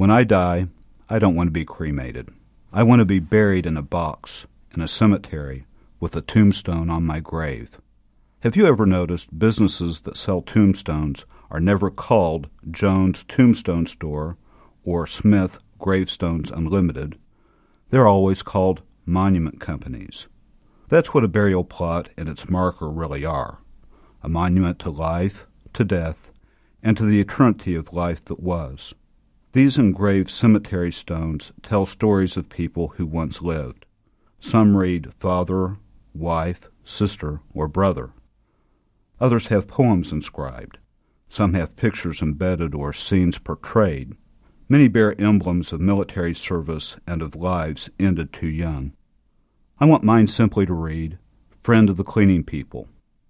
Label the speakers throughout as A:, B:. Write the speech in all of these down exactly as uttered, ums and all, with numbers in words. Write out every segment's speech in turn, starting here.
A: When I die, I don't want to be cremated. I want to be buried in a box in a cemetery with a tombstone on my grave. Have you ever noticed businesses that sell tombstones are never called Jones Tombstone Store or Smith Gravestones Unlimited? They're always called monument companies. That's what a burial plot and its marker really are, a monument to life, to death, and to the eternity of life that was. These engraved cemetery stones tell stories of people who once lived. Some read father, wife, sister, or brother. Others have poems inscribed. Some have pictures embedded or scenes portrayed. Many bear emblems of military service and of lives ended too young. I want mine simply to read, Friend of the Cleaning People.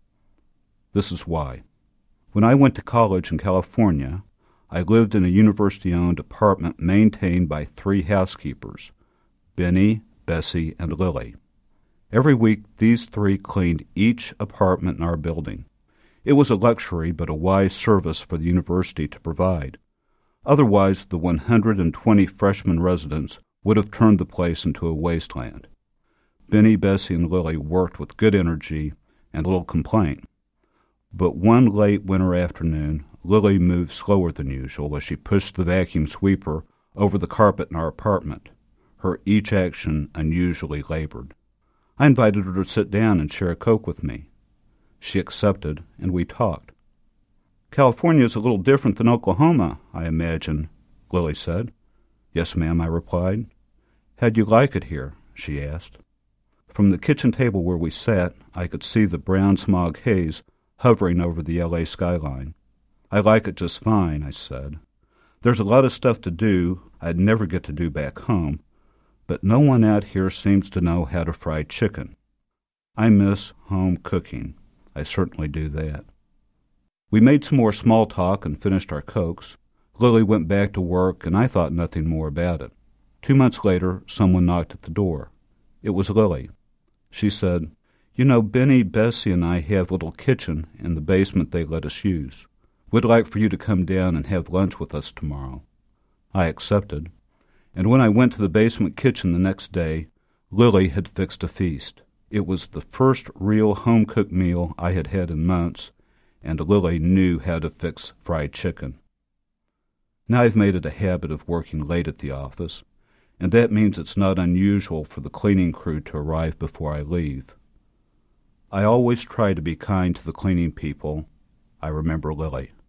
A: This is why. When I went to college in California, I lived in a university-owned apartment maintained by three housekeepers, Benny, Bessie, and Lily. Every week, these three cleaned each apartment in our building. It was a luxury but a wise service for the university to provide. Otherwise, the one hundred twenty freshman residents would have turned the place into a wasteland. Benny, Bessie, and Lily worked with good energy and little complaint. But one late winter afternoon, Lily moved slower than usual as she pushed the vacuum sweeper over the carpet in our apartment. Her each action unusually labored. I invited her to sit down and share a Coke with me. She accepted, and we talked. California is a little different than Oklahoma, I imagine, Lily said. Yes, ma'am, I replied. How'd you like it here? She asked. From the kitchen table where we sat, I could see the brown smog haze hovering over the L A skyline. I like it just fine, I said. There's a lot of stuff to do I'd never get to do back home, but no one out here seems to know how to fry chicken. I miss home cooking. I certainly do that. We made some more small talk and finished our Cokes. Lily went back to work, and I thought nothing more about it. Two months later, someone knocked at the door. It was Lily. She said, You know, Benny, Bessie, and I have a little kitchen in the basement they let us use. We'd like for you to come down and have lunch with us tomorrow. I accepted, and when I went to the basement kitchen the next day, Lily had fixed a feast. It was the first real home-cooked meal I had had in months, and Lily knew how to fix fried chicken. Now I've made it a habit of working late at the office, and that means it's not unusual for the cleaning crew to arrive before I leave. I always try to be kind to the cleaning people. I remember Lily.